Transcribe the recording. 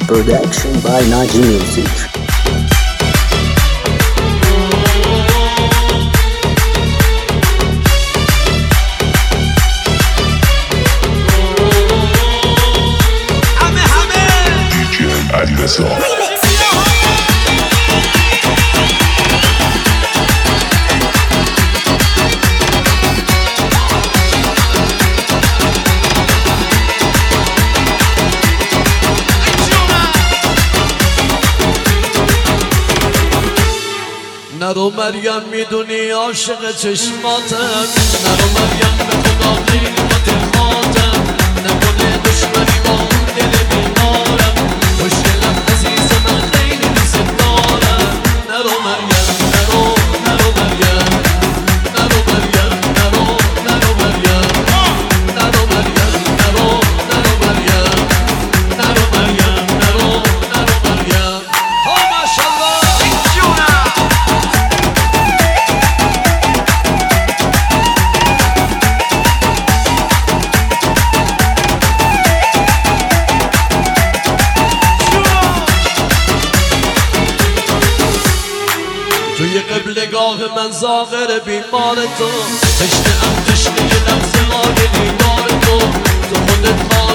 Production by Naji Music. نرو مریم میدونی عاشق چشماتم، نرو مریم به خدا قیمت خاطم، نکنه دشمنی با اون دل بیمارم، خوشگلم عزیز من خیلی دوست دارم. نرو مریم نرو مریم، نرو مریم نرو مریم، نرو مریم نرو مریم، نرو مریم نرو مریم. ها ماشاءالله توی قبلگاه من زاغر بیمار تو، تشنه ام تشنه لحظه های دیدار تو خودت